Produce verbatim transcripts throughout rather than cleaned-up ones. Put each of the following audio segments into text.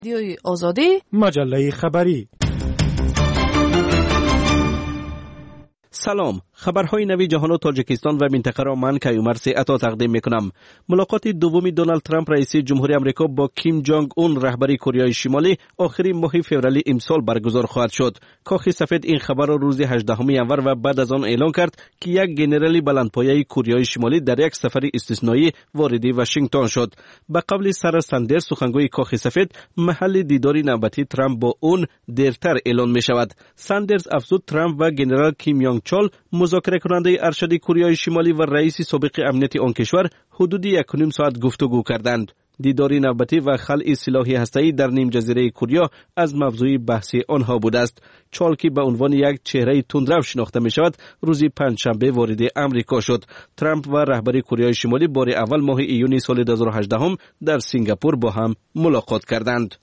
رادیوی آزادی، مجله خبری. سلام، خبرهای نوی جهان و تاجیکستان و منطقه را من کیومرث عطا تقدیم میکنم. ملاقات دوم دونالد ترامپ رئیس جمهوری آمریکا با کیم جونگ اون رهبر کره شمالی آخرین ماه فوریه امسال برگزار خواهد شد. کاخ سفید این خبر را روز هجدهم ژانویه و بعد از آن اعلام کرد که یک ژنرال بلندپایه کره شمالی در یک سفر استثنایی وارد واشنگتن شد. به قول سارا ساندرز سخنگوی کاخ سفید، محل دیدار نوبتی ترامپ با اون دیرتر اعلان می شود. ساندرز افزود ترامپ و ژنرال کیم یونگ چول مذاکره کننده ارشد کره شمالی و رئیس سابق امنیت آن کشور حدود یک و نیم ساعت گفتگو کردند. دیدار نوبتی و خلع سلاح هسته‌ای در نیم جزیره کره از موضوع بحث آنها بوده است. چال که به عنوان یک چهره تندرو شناخته می شود، روز پنجشنبه وارد امریکا شد. ترامپ و رهبر کره شمالی بار اول ماه ایون سال دو هزار و هجده در سنگاپور با هم ملاقات کردند.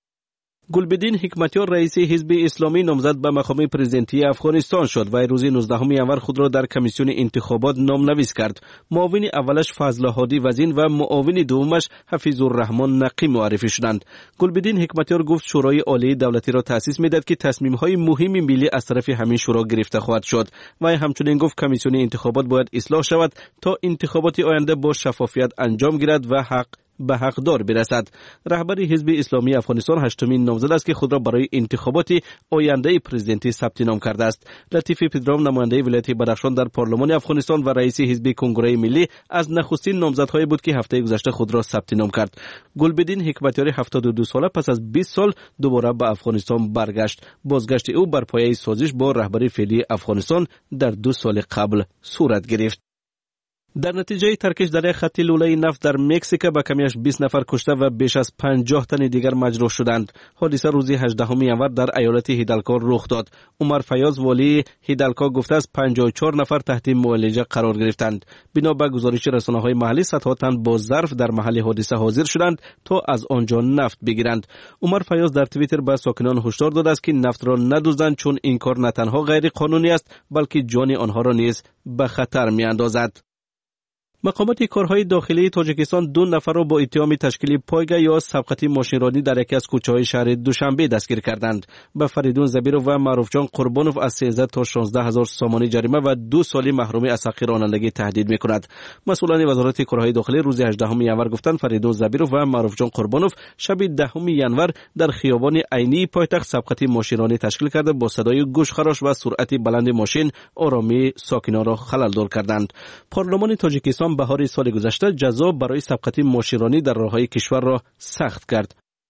گلبدین حکمتیار رئیس حزب اسلامی نامزد به مقام پرزیدنتی افغانستان شد و روز نوزدهم ژانویه خود را در کمیسیون انتخابات نامنویس کرد. معاون اولش فضل هادی وزین و معاون دومش حفیظ الرحمن نقی معرفی شدند. گلبدین حکمتیار گفت شورای عالی دولتی را تأسیس می‌دهد که تصمیم‌های مهم ملی از طرف همین شورا گرفته خواهد شد و همچنین گفت کمیسیون انتخابات باید اصلاح شود تا انتخابات آینده با شفافیت انجام گیرد و حق به حقدار برسد. رهبر حزب اسلامی افغانستان هشتمین نامزد است که خود را برای انتخابات آینده پرزیدنتی ثبت نام کرده است. لطیف پدرام نماینده ولایت بدخشان در پارلمان افغانستان و رئیس حزب کنگره ملی از نخستین نامزدهای بود که هفته گذشته خود را ثبت نام کرد. گلبدین حکمتیار هفتاد و دو ساله پس از بیست سال دوباره به افغانستان برگشت. بازگشت او بر پایه سازش با رهبر فعلی افغانستان در دو سال قبل صورت گرفت. در نتیجه ترکش در یک خط لوله نفت در مکزیک به کمیش بیست نفر کشته و بیش از پنجاه تن دیگر مجروح شدند. حادثه روز هجدهم ژانویه در ایالت هیدالگو رخ داد. عمر فیاض والی هیدالگو گفته است پنجاه و چهار نفر تحت معالجه قرار گرفتند. بنا به گزارش رسانه‌های محلی صدها تن با ظرف در محل حادثه حاضر شدند تا از آنجا نفت بگیرند. عمر فیاض در توییتر به ساکنان هشدار داده است که نفت را ندزدند چون این کار نه تنها غیر قانونی است بلکه جان آنها را نیز به خطر می‌اندازد. مقامات کارهای داخلی تاجیکستان دو نفر را با اتهام تشکیل پایگاه یا سبقت ماشینرانی در یکی از کوچه‌های شهر دوشنبه دستگیر کردند. به فریدون زبیرو و معروف جان قربانوف از سیزده تا شانزده هزار سامانی جریمه و دو سالی محرومی از حق رانندگی تهدید می‌کند. مسئولان وزارت کارهای داخلی روز هجدهم ژانویه گفتند فریدون زبیرو و معروف جان قربانوف شب دهم ژانویه در خیابان عینی پایتخت سبقت ماشینرانی تشکیل کرده با صدای گوشخراش و سرعت بلند ماشین آرامی ساکنان را خلل‌دار کردند. پارلمان تاجیکستان بهار سال گذشته جزا برای سبقت ماشینرانی در راههای کشور را سخت کرد.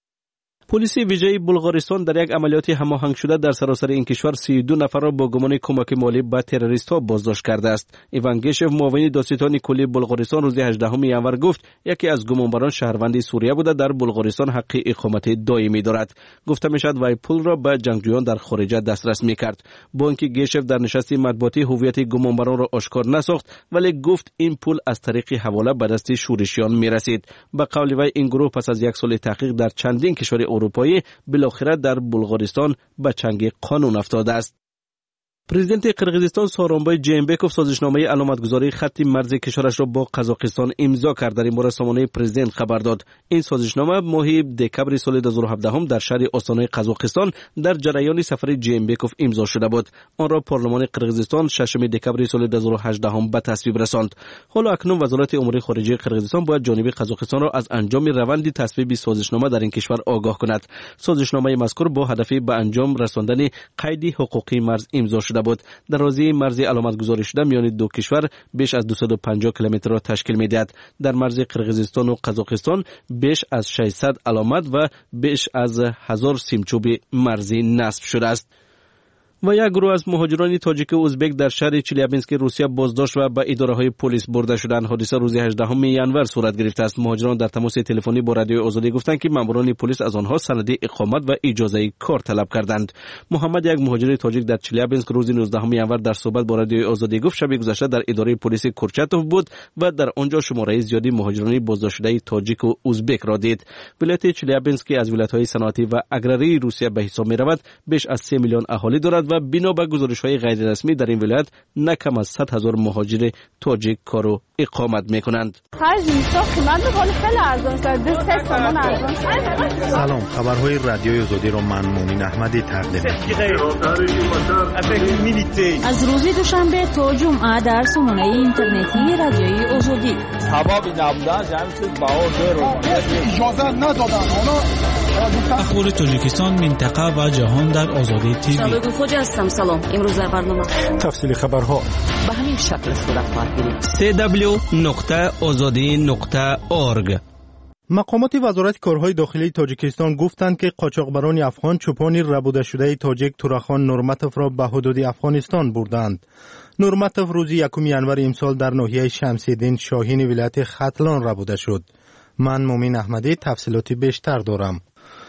پلیس ویژه بلغارستان در یک عملیات هماهنگ شده در سراسر این کشور سی و دو نفر را با گمان کمک مالی به تروریست‌ها بازداشت کرده است. ایوان گشف معاون دادستان کلی بلغارستان روز هجدهم ژانویه گفت یکی از گمانبران شهروند سوریه بوده در بلغارستان حق اقامت دائمی دارد. گفته میشد وی پول را به جنگجویان در خارج دسترس میکرد. با اینکه گشف در نشست مطبوعاتی هویت گمانبران را آشکار نساخت ولی گفت این پول از طریق حواله به دست شورشیان میرسید. به قول وی این گروه پس از یک سال تحقیق در چندین کشور اروپایی بالاخره در بلغارستان به چنگ قانون افتاده است. پرزیدنت قرقیزستان سورونبای جینبکوف سازشنامه علامتگذاری خط مرز کشورش را با قزاقستان امضا کرد. در این باره سامانه پرزیدنت خبر داد. این سازشنامه ماه دکمبر سال دو هزار و هفده در شهر آستانه قزاقستان در جریان سفر جینبکوف امضا شده بود. آن را پارلمان قرقیزستان ششم دکمبر سال دو هزار و هجده به تصویب رساند. حالا اکنون وزارت امور خارجه قرقیزستان باید جانب قزاقستان را از انجام روند تصویب سازشنامه در این کشور آگاه کند. سازشنامه مذکور با هدف به انجام رساندن قید حقوقی مرز امضا شده بود. در رازی مرز علامت گذاری شده میان دو کشور بیش از دویست و پنجاه کیلومتر را تشکیل می‌دهد. در مرز قرقیزستان و قزاقستان بیش از ششصد علامت و بیش از هزار سیمچوب مرزی نصب شده است. و یک گروه از مهاجران تاجیک و ازبک در شهر چلیابینسک روسیه بازداشت و به اداره‌های پلیس برده شدند. حادثه روز هجدهم ژانویه صورت گرفته است. مهاجران در تماس تلفنی با رادیوی آزادی گفتند که ماموران پلیس از آنها سند اقامت و اجازه کار طلب کردند. محمد یک مهاجر تاجیک در چلیابینسک روز نوزدهم ژانویه در صحبت با رادیوی آزادی گفت شب گذشته در اداره پلیس کورچاتوف بود و در آنجا شماره زیادی مهاجران بازداشت شده تاجیک و ازبک را دید. ولایت چلیابینسک از ولایت‌های صنعتی و اگراری روسیه به حساب می‌رود. بیش از سه میلیون اهالی دارد و و بنا به گزارش‌های غیر رسمی در این ولایت نه کم از صد هزار مهاجر تاجیک کار و اقامت می‌کنند. سلام، خبرهای رادیوی آزادی را من مومن احمدی تقدیم از روز دوشنبه تا جمعه در سامانه اینترنتی رادیوی آزادی اجازه ندادن اخبار تاجیکستان، منطقه و جهان در آزادی تیوی. شبکه خوجه هستم. سلام، امروز در برنامه تفصیل خبرها به همین شکل صورت خواهد گرفت. سی دبلیو نقطه آزادی نقطه اورگ. مقامات وزارت کارهای داخلی تاجیکستان گفتند که قاچاقبران افغان چوپان ربوده شده تاجیک تورخان نورمتوف را به حدود افغانستان بردند. نورمتوف روز یکم ینور امسال در ناحیه شمس‌الدین شاهین ولایت ختلان ربوده شد. من مومن احمدی تفصیلاتی بیشتر دارم.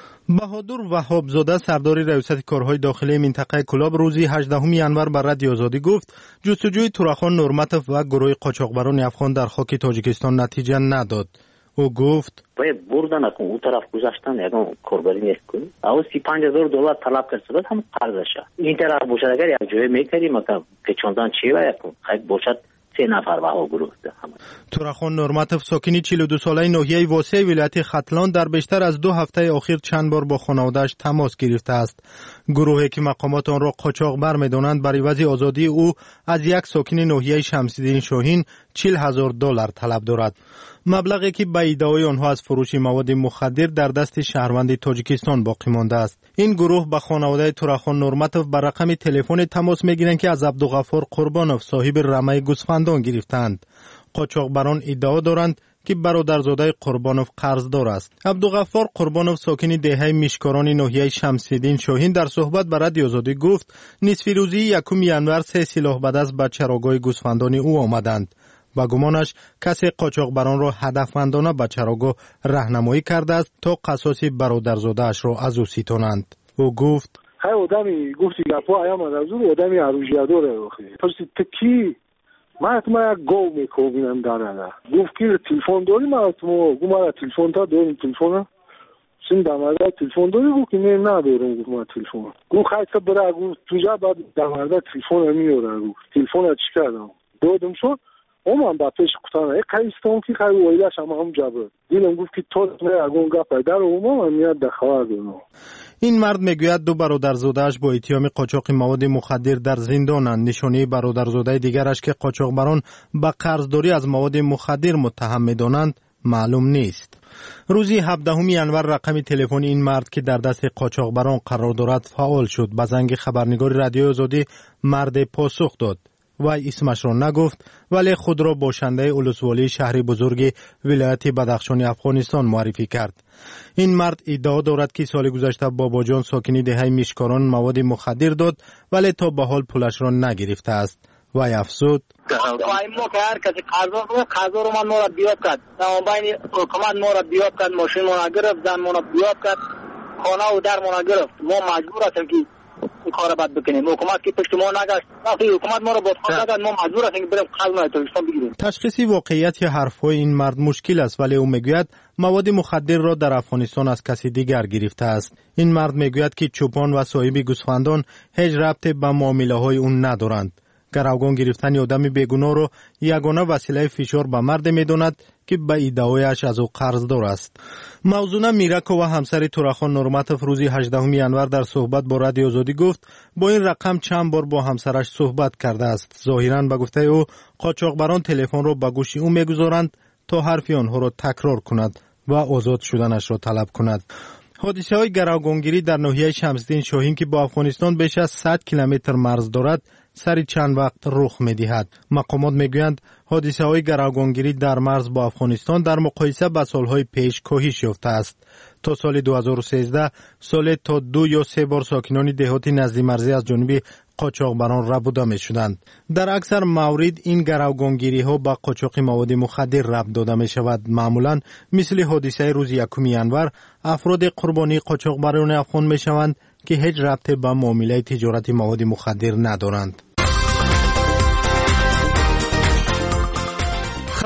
بهادر وهابزاده سردار ریاست کارهای داخلی منطقه کلاب روزی هجدهم ینور بر رادیو آزادی گفت جستجوی تورخان نورمتوف و گروه قاچاقبران افغان در خاک تاجیکستان نتیجه نداد. او گفت باید بردن اکن اون طرف گذاشتن یکم کاربری نیست کنی او سی پنج هزار دلار طلب کرد هم قرضشه این طرف باشد اگر یک جای میکردیم که پیچاندن چی و یکم خیلی باشد سه نفر بها گروه ده. تورخان نورمتوف ساکنی چهل و دو ساله ناحیه واسع ولایت ختلان در بیشتر از دو هفته اخیر چند بار با خانواده‌اش تماس گرفته است. گروهی که مقامات آن را قاچاقبر می‌دانند بر عوض آزادی او از یک ساکن ناحیه شمس‌الدین شاهین چهل هزار دلار طلب دارد. مبلغی که به ادعای آنها از فروش مواد مخدر در دست شهروند تاجیکستان باقی مانده است. این گروه به خانواده تورخان نورمتوف بر رقم تلفن تماس می‌گیرند که از عبدالغفار قربانوف صاحب رمه گوسفندان گرفتند. قاچاقبران ادعا دارند که برادرزاده قربانوف قرضدار است. عبدالغفار قربانوف ساکن دهه میشکاران ناحیه شمس‌الدین شاهین در صحبت با رادیو آزادی گفت نصف روزی یکم ینور سه سلاح به دست به چراگاه گوسفندان او آمدند. با گمانش کسی قاچاقبران را هدفمندانه به چراگاه راهنمایی کرده است تا قصاص برادرزاده اش را از او ستانند. او گفت های آدمی گفتی گپا ایام از اون آدمی عروجیادوره اخی پس تکی من ما گو میکوبینم داره گفت که تلفن داری ما تو گما تلفن تا دارم تلفن سین داماده تلفن داری گفت نه ندارم گفت ما تلفن گفت خیلی برای گفت توجا بعد داماده تلفن میاره گفت تلفن چی کردم دادم شد اون با پیش کتانه ای قیستون که خیلی وایلش هم هم جبه دیدم گفت که تو اگون گفت در اوما هم میاد دخواه دونو. این مرد میگوید دو برادرزاده‌اش با اتهام قاچاق مواد مخدر در زندانند. نشانه برادرزاده دیگرش که قاچاقبران به قرضداری از مواد مخدر متهم می‌دانند معلوم نیست. روزی هفدهم ینور رقم تلفن این مرد که در دست قاچاقبران قرار دارد فعال شد. به زنگ خبرنگار رادیو آزادی مرد پاسخ داد. وی اسمش را نگفت ولی خود را باشنده ولسوالی شهر بزرگ ولایت بدخشان افغانستان معرفی کرد. این مرد ادعا دارد که سال گذشته بابا جان ساکنی دهه میشکاران مواد مخدر داد ولی تا به حال پولش را نگرفته است. وی افزود خواهیم ما که هر کسی قرض رو قرض رو من ما را بیاد کرد نمابین حکومت ما را بیاد کرد ماشین ما را گرفت زن ما را بیاد کرد خانه و در ما را گرفت ما مجبور هستیم که این کار بد بکنیم. حکومت که پشت ما نگشت وقتی حکومت ما را بادخواه نگشت ما مجبور هستیم که بریم قرض ما تاجیکستان بگیریم. تشخیص واقعیت حرفهای این مرد مشکل است ولی او میگوید مواد مخدر را در افغانستان از کسی دیگر گرفته است. این مرد میگوید که چوپان و صاحب گوسفندان هیچ ربطی به معامله‌های اون ندارند. گروگان گرفتن آدم بیگناه را یگانه وسیله فشار به مرد میداند که به ادعایش از او قرضدار است. موزونه میرکو و همسر تورخان نورمتوف روزی هجدهم ینور در صحبت با رادیو آزادی گفت با این رقم چند بار با همسرش صحبت کرده است. ظاهراً به گفته او قاچاقبران تلفن را به گوش او میگذارند تا حرف آنها را تکرار کند و آزاد شدنش را طلب کند. حادثه های گروگانگیری در ناحیه شمس‌الدین شاهین که با افغانستان بیش از صد کیلومتر مرز دارد سری چند وقت رخ می‌دهد. مقامات میگویند حادثه های گروگانگیری در مرز با افغانستان در مقایسه با سالهای پیش کاهش یافته است. تا سال دو هزار و سیزده سال تا دو یا سه بار ساکنان دهات نزدیک مرزی از جانب قاچاقبران ربوده می شدند. در اکثر موارد این گروگانگیری ها با قاچاق مواد مخدر ربط داده می شود. معمولا مثل حادثه روز یکم ینور افراد قربانی قاچاقبران افغان می شوند که هیچ ربطی به معامله تجارت مواد مخدر ندارند.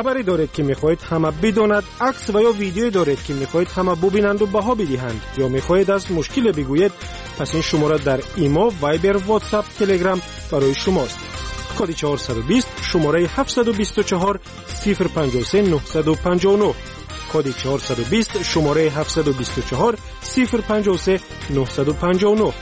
خبری دارید که میخواهید همه بداند، عکس و یا ویدیویی دارید که میخواهید همه ببینند و بها بدهند، یا میخواهید از مشکل بگویید، پس این شماره در ایمو، وایبر، واتساپ، تلگرام برای شماست. کد چهارصد و بیست شماره هفتصد و بیست و چهار صفر پنجاه و سه نهصد و پنجاه و نه. کد چهارصد و بیست شماره هفتصد و بیست و چهار صفر پنجاه و سه نهصد و پنجاه و نه.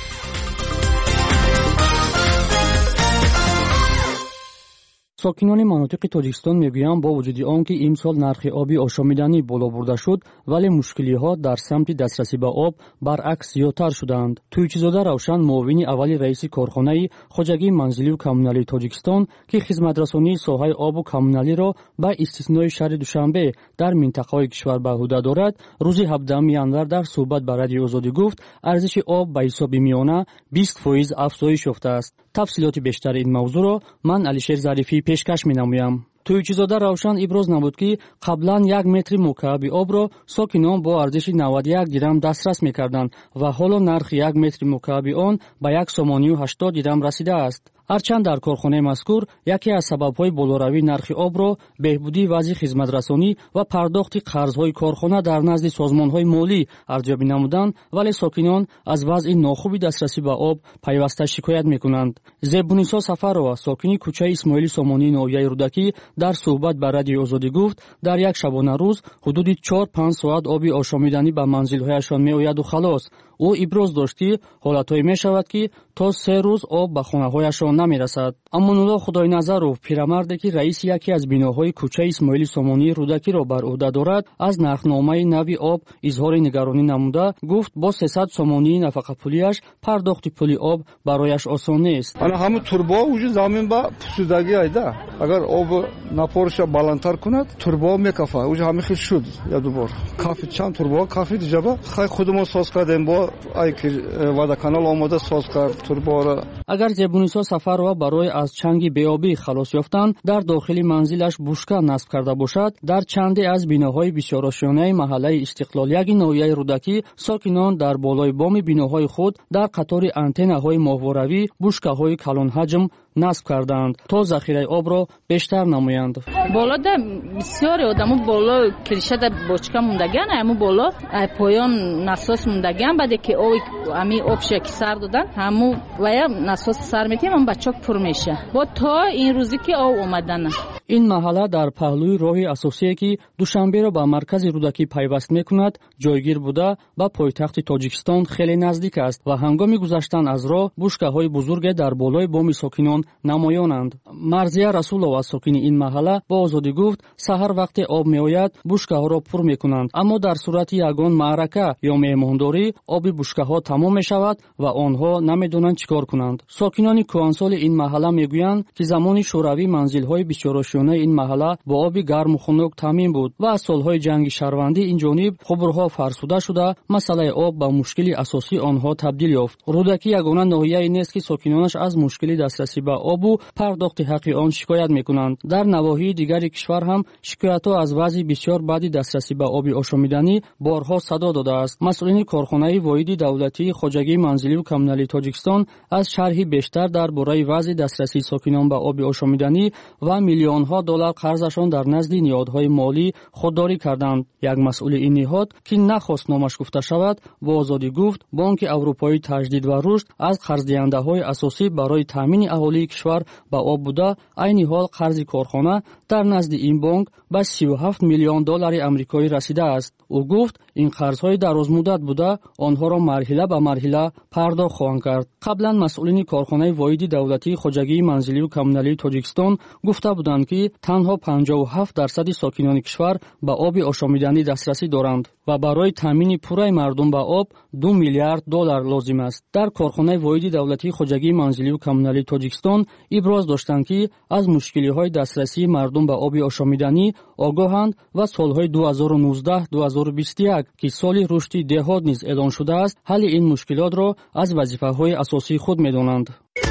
ساکنان مناطق تاجیکستان میگویند با وجود آنکه امسال نرخ آبی آشامیدنی بالا برده شد، ولی مشکلی‌ها در سمت دسترسی به آب برعکس زیادتر شدند. تویچیزاده روشن، معاون اول رئیس کارخانه خواجگی منزلی و کمونالی تاجیکستان که خدمترسانی ساحه آب و کمونالی را به استثنای شهر دوشنبه در منطقه‌های کشور به عهده دارد، روز هفدهم ینور در صحبت با رادیو آزادی گفت ارزش آب به حساب میانه بیست فیصد افزایش یافته است. تفصیلات بیشتر این موضوع را من علیشیر ظریفی پیشکش می‌نمایم. تویچیزاده روشن ابراز نمود که قبلا یک متر مکعب آب را ساکنان با ارزش نود و یک درم دسترس می‌کردند و حالا نرخ یک متر مکعب آن به یک سوم و هشتاد درم رسیده است. هرچند در کارخانه مذکور یکی از سبب‌های بالاروی نرخ آب را بهبودی وضع خدمترسانی و پرداخت قرض‌های کارخانه در نزد سازمان‌های مالی ارزیابی نمودند، ولی ساکنان از وضع ناخوب دسترسی به آب پیوسته شکایت می‌کنند. زیبونیسا سفرова، ساکنی کوچه اسماعیل سامانی ناحیه رودکی، در صحبت با رادیو آزادی گفت در یک شبانه روز حدود چهار پنج ساعت آبی آشامیدنی به منزل‌هایشان می‌آید و خلاص. او ابراز داشت که حالت‌هایی می‌شود که تا سه روز آب به خانه‌هایشان نمی‌رسد. امان‌الله خدای‌نظرов، پیرمردی که رئیس یکی از بناهای کوچه اسماعیل سامانی رودکی را بر عهده دارد، از نرخنامه نوی آب اظهار نگرانی نموده گفت با سیصد سامانی نفقه پولیش پرداخت پول آب برایش آسان نیست. انا همه توربا وجود زمین با پسودگی ایده، اگر آب نپورش بالاتر کند توربا میکفه، وجود همه خیلی شد یا دوبار کافی چند توربا کافی دیجا خیلی خودمون ساز کردیم با ای که ودا کانال آماده ساز کرد توربا را. اگر زیبونیسا سفرова برای از چنگ بیابی خلاص یافتن در داخل منزلش بوشکه نصب کرده باشد، در چندی از بناهای بسیار آشیانه محله استقلال یک ناحیه رودکی ساکنان در بالای بام بناهای خود در قطار آنتن‌های ماهواره‌ای بوشکه‌های کلان حجم نصب کردند تا ذخیره آب را بیشتر نمایند. بالا ده بسیاری آدمو بالا کلیشه ده بوچکا موندگان، همو بالا پایان ناساس موندگان، بعد که او امی آبش که سر دادن همو ویا ناساس سر میتیم هم بچه‌ها پر میشه با تا این روزی که آب اومدن. این محله در پهلوی راه اساسی که دوشنبه را به مرکز رودکی پیوست میکند جایگیر بوده با پایتخت تاجیکستان خیلی نزدیک است و هنگام گذشتن از راه بوشکه‌های بزرگ در بالای بام ساکنان نمایانند. مرزیه رسولова، ساکن این محله، با آزادی گفت سحر وقت آب میآید بوشکه‌ها را پر میکنند، اما در صورت یگان معرکه یا مهمانداری آب بوشکه‌ها تمام میشود و آنها نمیدونند چیکار کنند. ساکنان کوهنسال این محله میگویند که زمان شوروی منزل‌های بسیار آشیانه این محله با آب گرم و خنک تامین بود و از سالهای جنگ شهروندی این جانب خبرها فرسوده شده مسئله آب به مشکل اساسی آنها تبدیل یافت. رودکی یگانه ناحیه‌ای نیست که ساکنانش از مشکل دسترسی به آب و پرداخت حق آن شکایت میکنند. در نواحی دیگر کشور هم شکایت‌ها از وضع بسیار بدی دسترسی به آب آشامیدنی بارها صدا داده است. مسئولین کارخانه واحد دولتی خواجگی منزلی و کمونالی تاجیکستان از شرحی بیشتر درباره وضع دسترسی ساکنان به آب آشامیدنی و میلیون‌ها دلار قرضشان در نزد نهادهای مالی خودداری کردند. یک مسئول این نهاد که نخواست نامش گفته شود با آزادی گفت بانک اروپایی تجدید و رشد از قرض‌دهنده‌های اساسی برای تامین اهالی کشور به آب بوده، عین حال قرض کارخانه در نزد این بانک به سی و هفت میلیون دلار آمریکایی رسیده است. او گفت این قرض‌های درازمدت بوده، آنها را مرحله به مرحله پرداخت خواهند کرد. قبلا مسئولین کارخانه واحد دولتی خواجگی منزلی و کمونالی تاجیکستان گفته بودند که تنها پنجاه و هفت درصد ساکنان کشور به آب آشامیدنی دسترسی دارند و برای تامین پوره مردم به آب دو میلیارد دلار لازم است. در کارخانه واحد دولتی خواجگی منزلی و کمونالی تاجیکستان ابراز داشتند که از مشکلی‌های دسترسی مردم به آب آشامیدنی آگاهند و سالهای دو هزار و نوزده دو هزار و بیست و یک که سال رشد دهات نیز اعلان شده است، حل این مشکلات را از وظیفه‌های اساسی خود می‌دانند.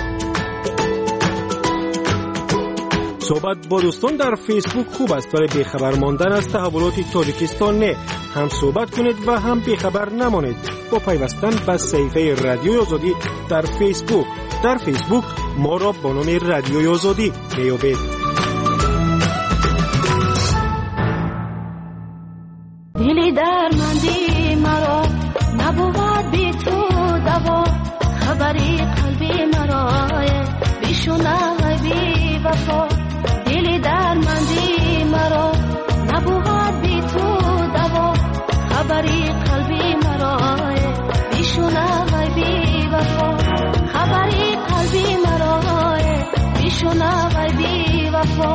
صحبت با دوستان در فیسبوک خوب است، ولی بیخبر ماندن از تحولات تاجیکستان نه. هم صحبت کنید و هم بیخبر نمانید با پیوستن به صفحه رادیوی آزادی در فیسبوک. در فیسبوک ما را با نام رادیوی آزادی میابید. بی تو دوا خبری قلبی مرای بیشونه بی وفا دل درمندی مرا نبود بی تو دوا خبری قلبی مرای بیشونه بی وفا خبری قلبی مرای بیشونه بی وفا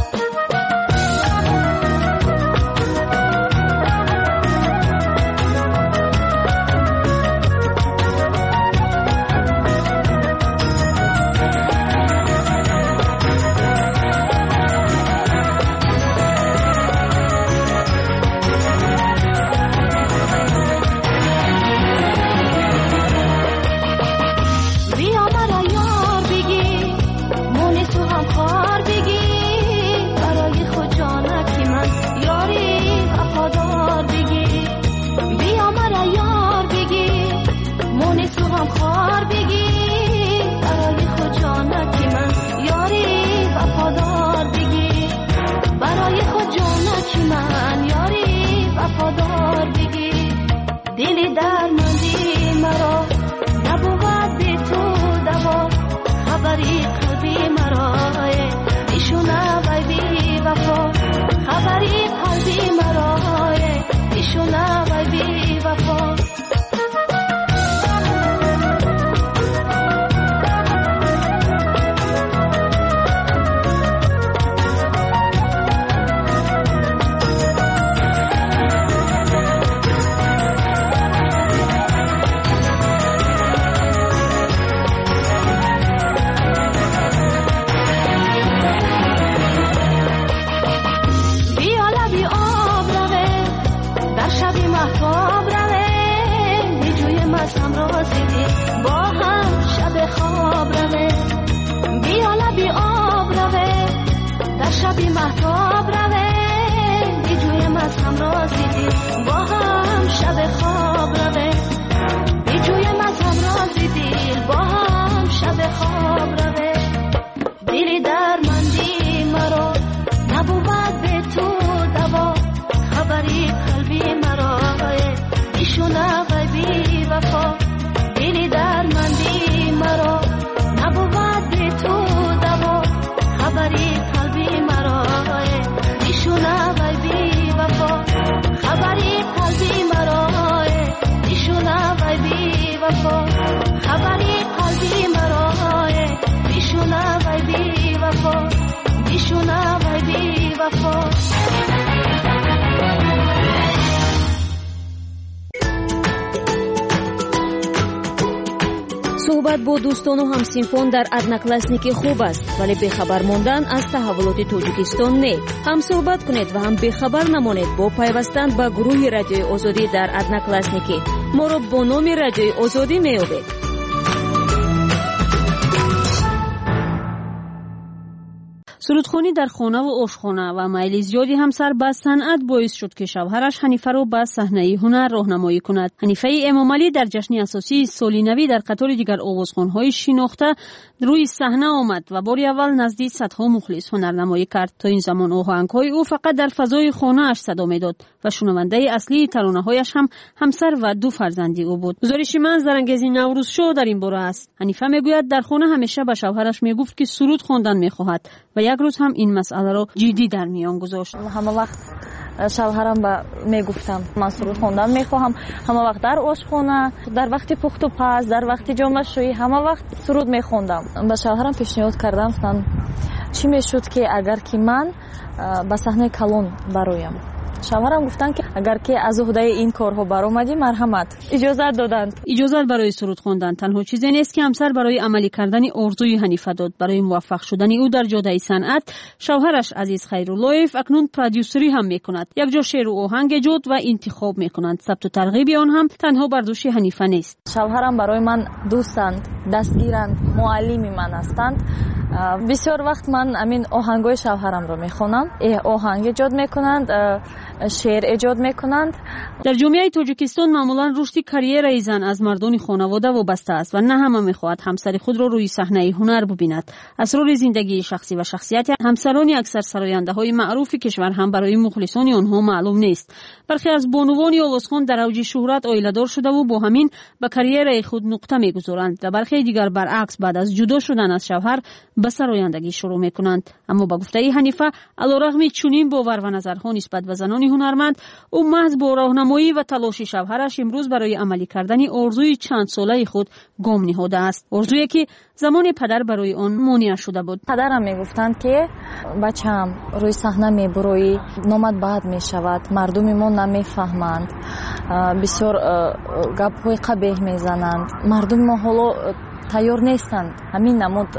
صحبت با دوستان و همسینفون در ادناکلاسنیکی خوب است، ولی بخبر ماندن از تحولات تاجیکستان نه. هم صحبت کنید و هم بخبر نمانید با پیوستن به گروه رادیوی آزادی در ادناکلاسنیکی. ما را با نام رادیوی آزادی می‌یابید. سرودخوانی در خانه و آشخانه و میل زیادی همسر به صنعت باعث شد که شوهرش حنیفه را به صحنه هنر راهنمایی کند. حنیفه امامعلی در جشن اساسی سالی نوی در قطار دیگر آوازخوان‌های شناخته روی صحنه آمد و باری اول نزدیک صدها مخلص هنرنمایی کرد. تا این زمان آهنگ‌های او فقط در فضای خانه‌اش صدا می‌داد و شنونده اصلی ترانه‌هایش هم همسر و دو فرزندی او بود. گزارش من زرنگزی نوروز شو در این باره است. حنیفه میگوید در خانه همیشه به شوهرش میگفت که سرود خواندن می‌خواهد و یک روز هم این مسئله را جدی در میان گذاشت. همه وقت شوهرم به میگفتم من سرود خواندن میخواهم، همه وقت در آشخانه، در وقت پخت و پز، در وقت جامعه شویی همه وقت سرود میخواندم. به شوهرم پیشنهاد کردم سن چی میشد که اگر که من به صحنه کلون برایم. شوهرم گفتن که اگر که از عهده این کارها برآمدی مرحمت اجازه دادند. اجازه برای سرود خواندن تنها چیزی نیست که همسر برای عملی کردن آرزوی حنیفه داد. برای موفق شدن او در جاده صنعت شوهرش عزیز خیراللهیف اکنون پرودیوسری هم میکند. یک جا شعر و آهنگ ایجاد و انتخاب میکنند. ثبت و ترغیب آن هم تنها بر دوش حنیفه نیست. شوهرم برای من دوستند، دستگیرند، معلمی من هستند. بسیار وقت من امین آهنگای شوهرم رو میخونم. آهنگ ایجاد میکنند، شعر ایجاد میکنند. در جامعه تاجیکستان معمولا رشد کاریرای زن از مردان خانواده وابسته است و نه همه میخواهد همسر خود را روی صحنه هنر ببیند. اسرار زندگی شخصی و شخصیت همسران اکثر سراینده های معروف کشور هم برای مخلصان آنها معلوم نیست. برخی از بانوان آوازخوان در اوج شهرت عائله‌دار شده و با همین به کاریرای خود نقطه میگذارند و برخی دیگر برعکس بعد از جدا شدن از شوهر به سرایندگی شروع میکنند. اما با گفته حنیفه علیرغم چنین باور و نظرها نسبت به زنان هنرمند، او محض با راهنمایی و تلاش شوهرش امروز برای عملی کردن آرزوی چند ساله خود گام نهاده است. آرزویی که زمان پدر برای آن مانع شده بود. پدرم میگفتند که بچه‌م روی صحنه میبروی، نامت بد میشود، مردم ما نمیفهمند، بسیار گپ‌های قبیح میزنند، مردم ما حالا تیار نیستند همین نمود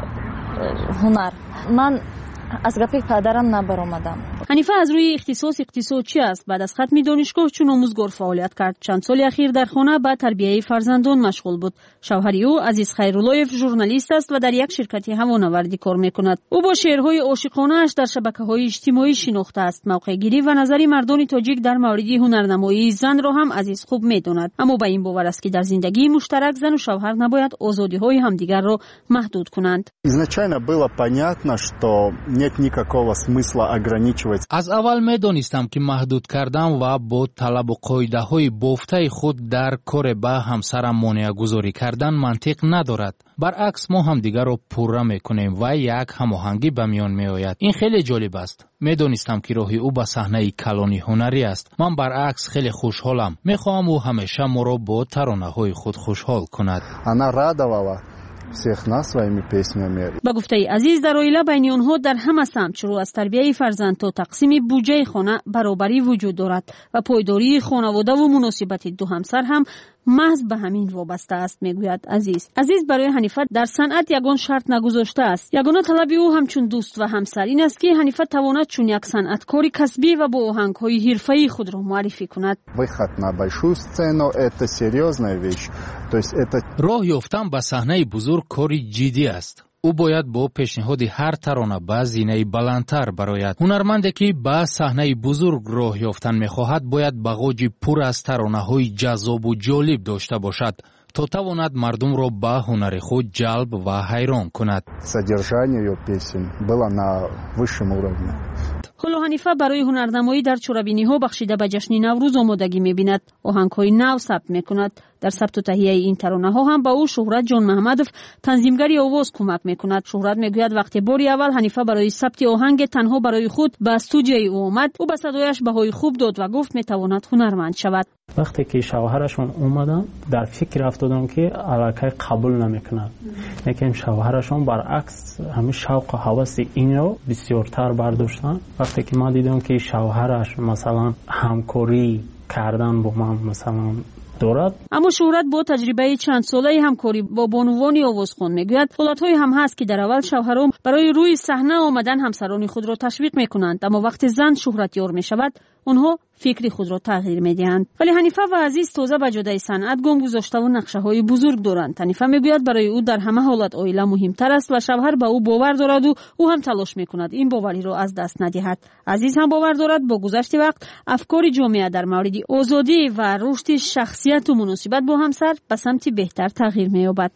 هنر. من از گپی پدرم نبرآمدم. حنیفه از روی اختصاص اقتصادچی است. بعد از ختم دانشگاه چون آموزگار فعالیت کرد. چند سال اخیر در خانه به تربیت فرزندان مشغول بود. شوهر او عزیز خیراللهیف ژورنالیست است و در یک شرکت هوانوردی کار میکند. او با شعرهای عاشقانه‌اش در شبکه‌های اجتماعی شناخته است. موقع‌گیری و نظری مردان تاجیک در مورد هنرنمایی زن را هم عزیز خوب میداند. اما به این باور است که در زندگی مشترک زن و شوهر نباید آزادی‌های همدیگر را محدود کنند. Изначально было понятно, что нет никакого смысла ограничивать. از اول میدانستم که محدود کردن و با طلب و قاعده های بافته خود در کار به همسرم مانع گذاری کردن منطق ندارد. برعکس ما هم دیگر را پوره میکنیم و یک هماهنگی به میان میآید. این خیلی جالب است. میدانستم که راهی او به صحنه کلانی هنری است. من برعکس خیلی خوشحالم. میخواهم او همیشه ما را با ترانه های خود خوشحال کند. Она радовала всех нас своими песнями. با گفته عزیز در عائله بین آنها در همه سمت شروع از تربیت فرزند تا تقسیم بودجه خانه برابری وجود دارد و پایداری خانواده و مناسبت دو همسر هم محض به همین وابسته است میگوید عزیز. عزیز برای حنیفه در صنعت یگان شرط نگذاشته است. یگانه طلب او همچون دوست و همسر این است که حنیفه تواند چون یک صنعتکار کسبی و با آهنگ‌های حرفه‌ای خود را معرفی کند. Выход на большую сцену это серьезная вещь. То есть это راه یافتن به صحنه بزرگ کاری جدی است. او باید با پیشنهاد هر ترانه به زینه بلندتر براید. هنرمندی که به صحنه بزرگ راه یافتن میخواهد باید باغچه پر از ترانه های جذاب و جالب داشته باشد تا تواند مردم را به هنر خود جلب و حیران کند. содержание ее песен было на высшем уровне. حالا حنیفه برای هنرنمایی در چورابینی‌ها بخشیده به جشن نوروز آمادگی می‌بیند. آهنگ‌های نو ثبت می‌کند. در ثبت و تهیه این ترانه‌ها هم با او شهرت جان محمدوف تنظیمگری آواز کمک می‌کند. شهرت می‌گوید وقتی باری اول حنیفه برای ثبت آهنگ تنها برای خود به استودیوی او آمد، او به صدایش بهای خوب داد و گفت می‌تواند هنرمند شود. وقتی که شوهرشون اومدن در فکر افتادم که علاقه قبول نمی‌کند. لیکن شوهرشون برعکس همین شوق و هوس این رو بسیارتر برداشتن. وقتی که ما دیدم که شوهرش مثلا همکاری کردن با من مثلا دارد. اما شهرت با تجربه چند ساله همکاری با بانوان آوازخوان میگوید حالت‌های هم هست که در اول شوهران برای روی صحنه آمدن همسران خود را تشویق میکنند، اما وقتی زن شهرت یار میشود آنها فکری خود را تغییر میدهند. ولی حنیفه و عزیز تازه به جدای صنعت گام گذاشته و نقشه های بزرگ دارند. حنیفه میگوید برای او در همه حالت عائله مهمتر است و شوهر به او باور دارد و او هم تلاش میکند این باوری را از دست ندهد. عزیز هم باور دارد با گذشت وقت افکار جامعه در مورد آزادی و رشد شخصیت و مناسبت با همسر به سمت بهتر تغییر مییابد.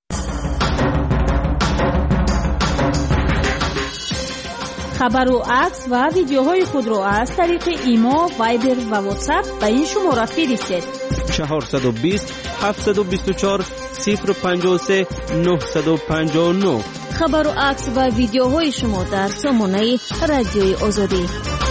خبر و عکس و ویدیوهای خود را از طریق ایما، وایبر و واتساپ به این شماره فرستید. چهارصد و بیست هفتصد و بیست و چهار صفر پنجاه و سه نهصد و پنجاه و نه. خبر و عکس و ویدیوهای شما در سامانه رادیوی آزادی.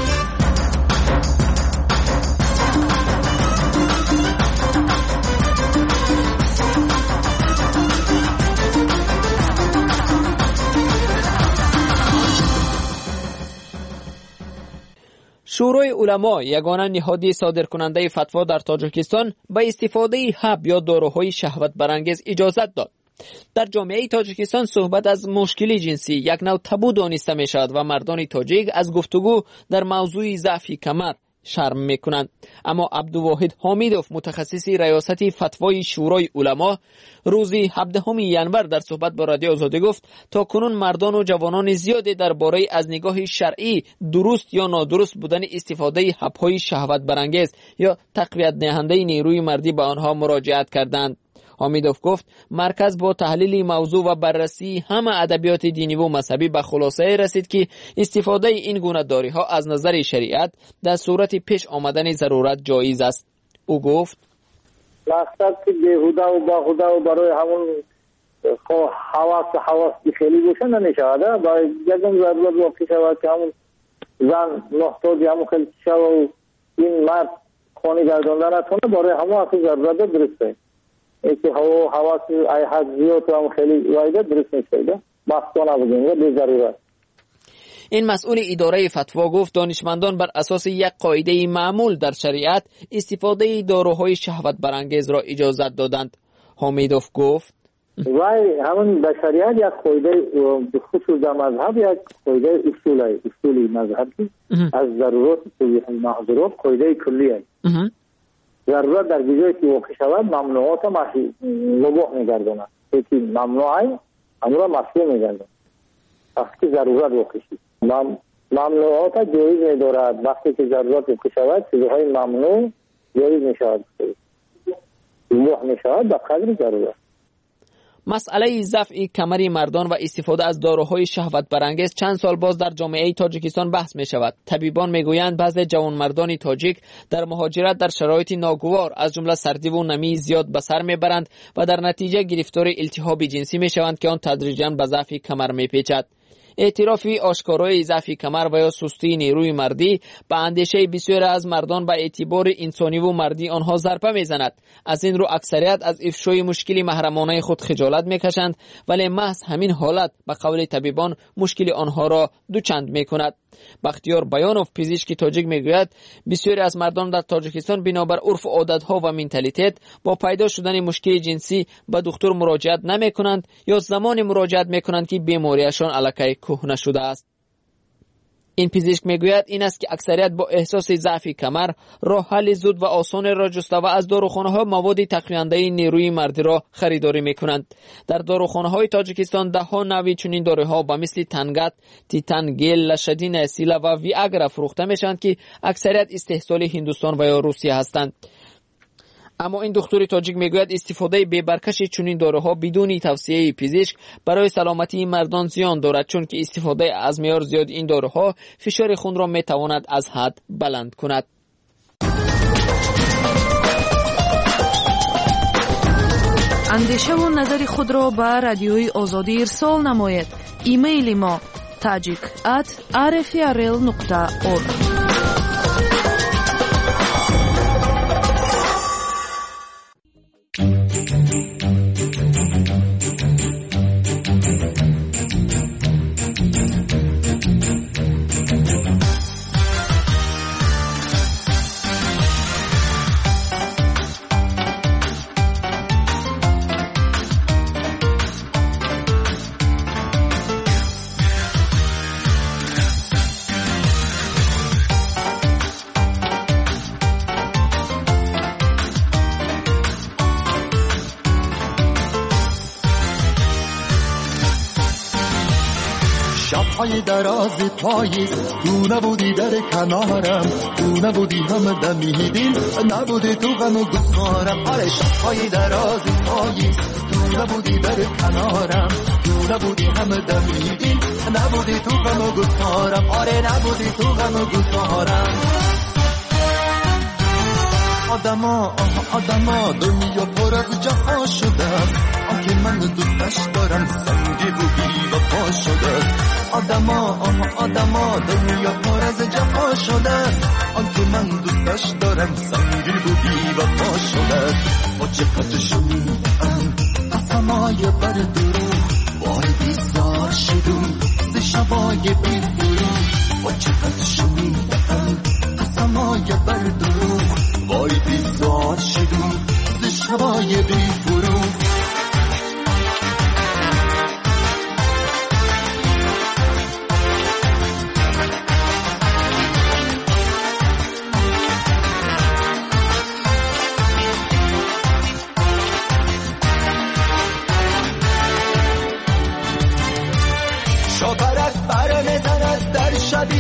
شورای علما یگانه نهادی صادرکننده فتوا در تاجیکستان به استفاده حب یا داروهای شهوت برانگیز اجازت داد. در جامعه تاجیکستان صحبت از مشکل جنسی یک نوع تابو دانسته می شود و مردان تاجیک از گفتگو در موضوع ضعف کمر، شرم میکنند. اما عبدالواحد حمیدوف متخصص ریاست فتوای شورای علما روز هفدهم ینور در صحبت با رادیو آزادی گفت تا کنون مردان و جوانان زیادی درباره از نگاه شرعی درست یا نادرست بودن استفاده حب‌های شهوت برانگیز یا تقویت دهنده نیروی مردی به آنها مراجعت کردند. حمیدوف گفت مرکز با تحلیل موضوع و بررسی همه ادبیات دینی و مذهبی به خلاصه رسید که استفاده این گونه داروها ها از نظر شریعت در صورت پیش آمدن ضرورت جایز است. او گفت مقصد که بیهوده و باهوده و برای همون حواس حواس خیلی گوشه نمیشود. باید یکم ضرورت واقع شود که همون زن محتاجی همون خیلی شود و این مرد خانی گردانده نتونه برای همون اصلا ضرورت درسته. ایکی هوا حواس ای حضیات هم خیلی وایده درست نیسته. مفتانه بودیم بی ضرورت. این مسئول اداره فتوا گفت دانشمندان بر اساس یک قاعده معمول در شریعت استفاده داروهای شهوت برانگیز را اجازت دادند. حمیدوف گفت وای همون در شریعت یک قاعده خصوص در مذهب یک قاعده اصول اصولی مذهبی از ضرورت و محظورات قاعده کلی است. ضرورت در جایی که واقع شود ممنوعات مباح می‌گرداند. یکی ممنوعه امر مشروع می‌گرداند. وقتی ضرورت واقع شد ممنوعات جایز می‌دارد. وقتی که ضرورت واقع شود چیزهای ممنوع جایز می‌شود. مباح می‌شود به قدر ضرورت. مسئله ضعف کمر مردان و استفاده از داروهای شهوت برانگیز چند سال باز در جامعه تاجیکستان بحث می شود. طبیبان می گویند بعضی جوانمردان تاجیک در مهاجرت در شرایط ناگوار از جمله سردی و نمی زیاد به سر می برند و در نتیجه گرفتار التهاب جنسی می شوند که آن تدریجاً به ضعف کمر می پیچد. اعترافی آشکارای ضعف کمر و یا سستی نیروی مردی به اندیشه بسیار از مردان به اعتبار انسانی و مردی آنها ضربه میزند. از این رو اکثریت از افشای مشکلی محرمانه خود خجالت میکشند، ولی محض همین حالت به قول طبیبان مشکل آنها را دوچند میکند. بختیار بیانوف پزشک تاجیک میگوید بسیاری از مردان در تاجیکستان بنابر عرف و عادتها و منتالیته با پیدا شدن مشکل جنسی به دکتر مراجعت نمیکنند یا زمان مراجعت میکنند که بیماریشان الکی کهنه شده است. این پزشک میگوید این است که اکثریت با احساس ضعف کمر راه حل زود و آسان را جسته و از داروخانه ها مواد تقوینده نیروی مردی را خریداری میکنند. در داروخانه های تاجیکستان ده ها نوع چنین داروها با مثل تنگت، تیتان گل، لشدین اسیلا و ویاگرا فروخته میشند که اکثریت استحصال هندوستان و یا روسیه هستند. اما این دکتر تاجیک میگوید استفاده بی‌برکش چنین داروها بدون توصیه پزشک برای سلامتی مردان زیان دارد، چون که استفاده از معیار زیاد این داروها فشار خون را میتواند از حد بلند کند. اندیشه و نظر خود را به رادیوی آزادی ارسال نماید. ایمیل ما tajik at r f r l nokta org. شب‌های دراز پاییز تو نبودی در کنارم، تو نبودی هم دمی دل نبودی تو غم و گفتارم. آره شب‌های دراز پاییز تو نبودی در کنارم، تو نبودی هم دمی دل نبودی تو غم و گفتارم. آره نبودی تو غم و گفتارم. آدما آدما دنیا پر از جفا شده، آنکه من دوستش دارم سنگی بودی و پا شده. آدما آدما دنیا پر از جفا شده، آنکه من دوستش دارم سنگی بودی و پا شده. با چقدر شنیدم قسمای بر دروغ، وای بیزار شدم ز شبای بی فروغ. با چقدر شنیدم قسمای بر دروغ، وای بیزار شدم ز شبای بی فروغ.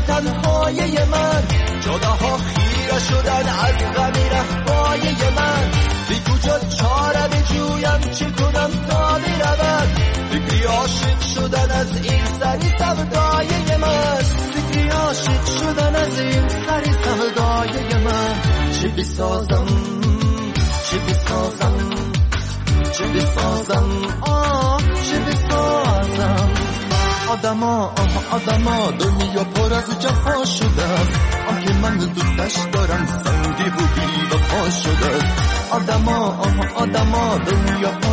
تنهای من، جاده ها خیره شدن از غمی رفای من. بی کجا چاره بجویم چه کنم تا برود، فکری عاشق شدن از این سری سودای من، فکری عاشق شدن از این سری سودای من. چه بسازم چه بسازم چه بسازم آه چه بسازم. آدما آه آدما دنیا پر از جفا شده است، آنکه من دوستش دارم سنگی و بی وفا شده است. آدما آه آدما دنیا